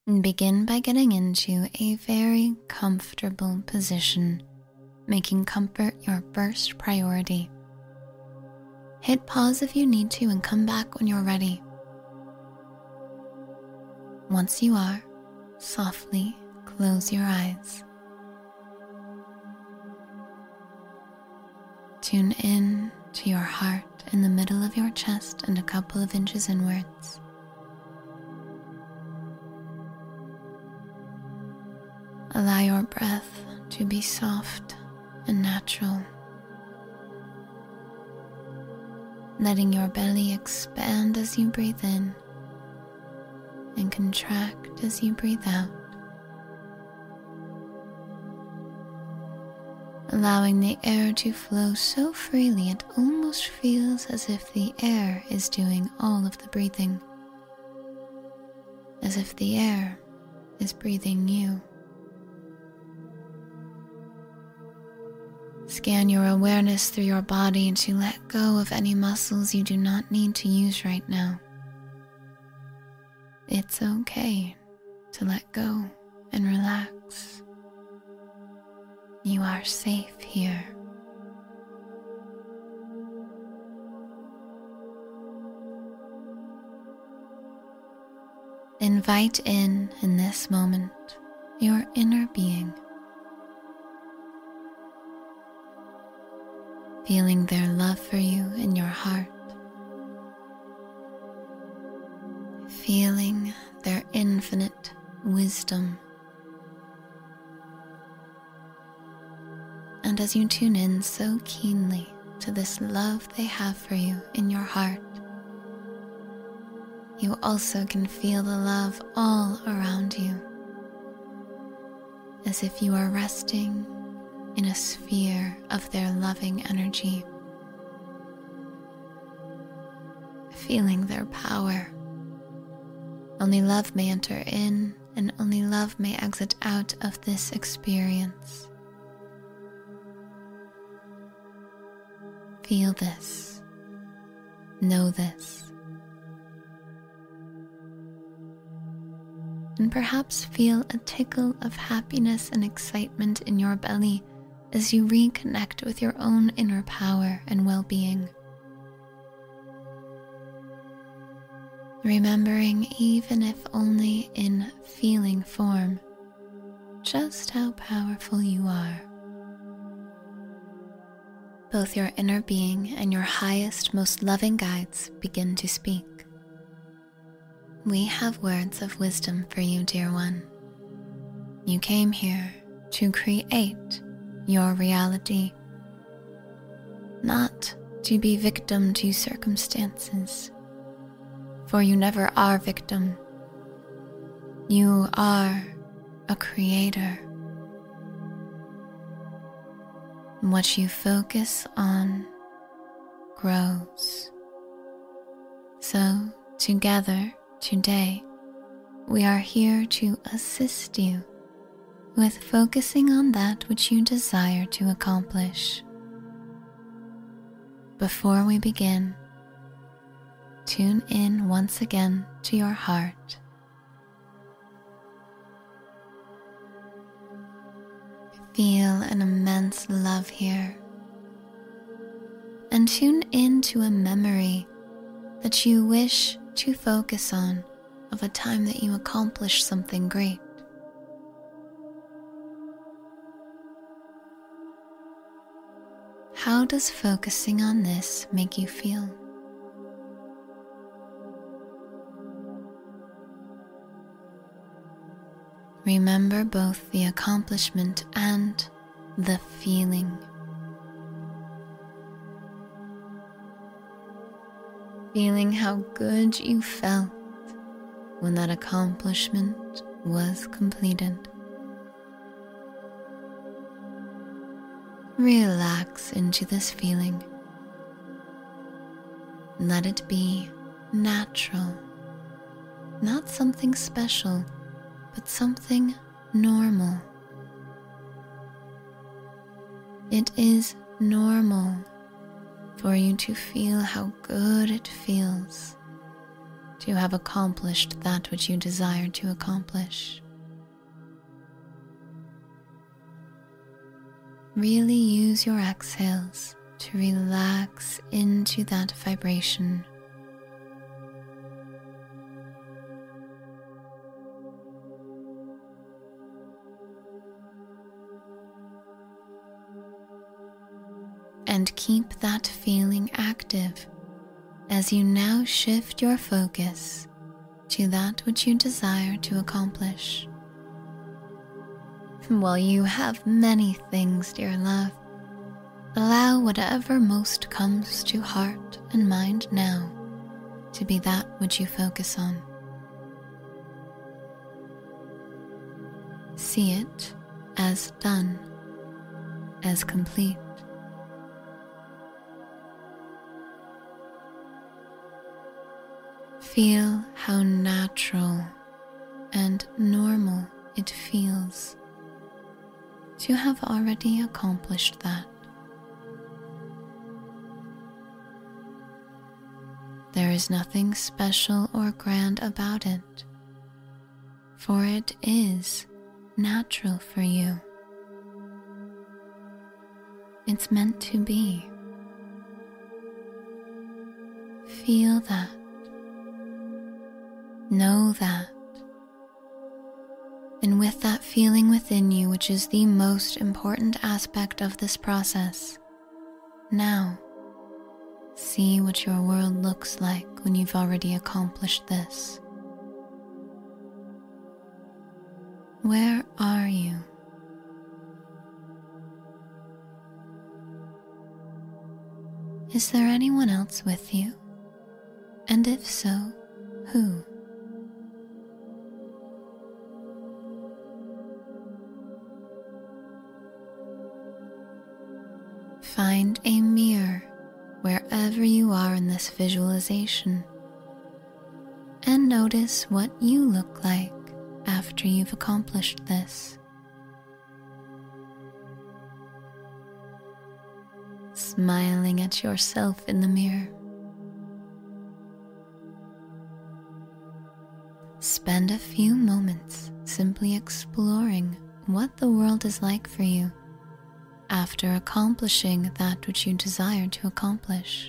And begin by getting into a very comfortable position, making comfort your first priority. Hit pause if you need to and come back when you're ready. Once you are, softly close your eyes. Tune in to your heart in the middle of your chest and a couple of inches inwards. Allow your breath to be soft and natural, letting your belly expand as you breathe in and contract as you breathe out, allowing the air to flow so freely it almost feels as if the air is doing all of the breathing, as if the air is breathing you. Scan your awareness through your body to let go of any muscles you do not need to use right now. It's okay to let go and relax. You are safe here. Invite in this moment your inner being, feeling their love for you in your heart, feeling their infinite wisdom. And as you tune in so keenly to this love they have for you in your heart, you also can feel the love all around you, as if you are resting in a sphere of their loving energy, feeling their power. Only love may enter in, and only love may exit out of this experience. Feel this. Know this. And perhaps feel a tickle of happiness and excitement in your belly as you reconnect with your own inner power and well-being. Remembering, even if only in feeling form, just how powerful you are. Both your inner being and your highest, most loving guides begin to speak. We have words of wisdom for you, dear one. You came here to create your reality, not to be victim to circumstances, for you never are victim. You are a creator. What you focus on grows. So together today, we are here to assist you with focusing on that which you desire to accomplish. Before we begin, tune in once again to your heart. Feel an immense love here, and tune in to a memory that you wish to focus on of a time that you accomplished something great. How does focusing on this make you feel? Remember both the accomplishment and the feeling. Feeling how good you felt when that accomplishment was completed. Relax into this feeling. Let it be natural, not something special, but something normal. It is normal for you to feel how good it feels to have accomplished that which you desire to accomplish. Really use your exhales to relax into that vibration. And keep that feeling active as you now shift your focus to that which you desire to accomplish. While you have many things, dear love, allow whatever most comes to heart and mind now to be that which you focus on. See it as done, as complete. Feel how natural and normal it feels to have already accomplished that. There is nothing special or grand about it, for it is natural for you. It's meant to be. Feel that. Know that. And with that feeling within you, which is the most important aspect of this process, now see what your world looks like when you've already accomplished this. Where are you? Is there anyone else with you? And if so, who? Find a mirror wherever you are in this visualization and notice what you look like after you've accomplished this. Smiling at yourself in the mirror. Spend a few moments simply exploring what the world is like for you after accomplishing that which you desire to accomplish.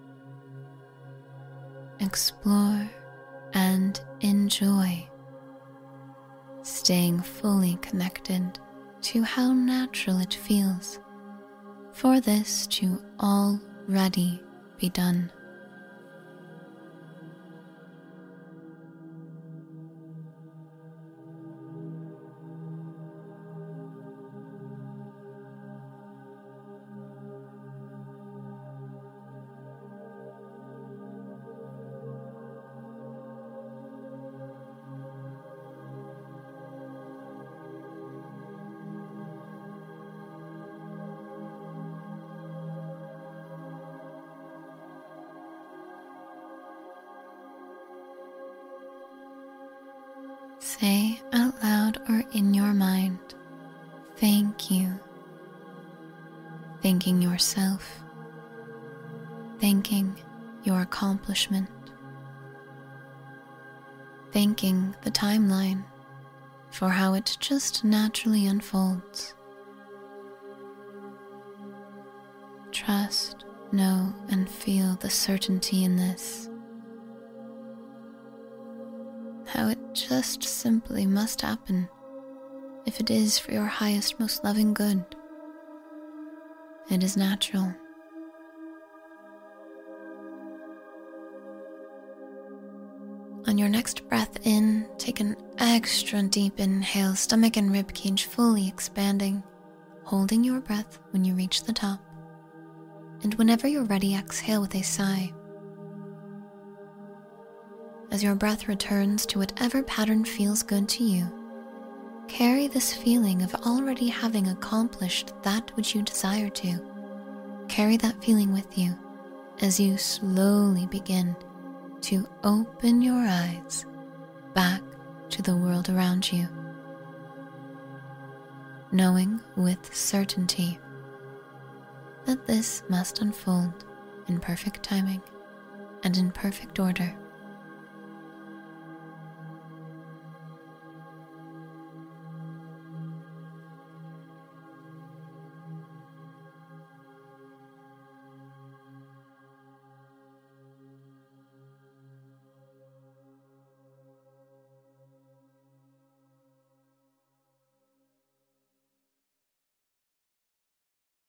Explore and enjoy, staying fully connected to how natural it feels for this to already be done. Say out loud or in your mind, thank you. Thanking yourself. Thanking your accomplishment. Thanking the timeline for how it just naturally unfolds. Trust, know, and feel the certainty in this. How it just simply must happen if it is for your highest, most loving good. It is natural. On your next breath in, take an extra deep inhale, stomach and ribcage fully expanding, holding your breath when you reach the top. And whenever you're ready, exhale with a sigh. As your breath returns to whatever pattern feels good to you, carry this feeling of already having accomplished that which you desire to. Carry that feeling with you as you slowly begin to open your eyes back to the world around you, knowing with certainty that this must unfold in perfect timing and in perfect order.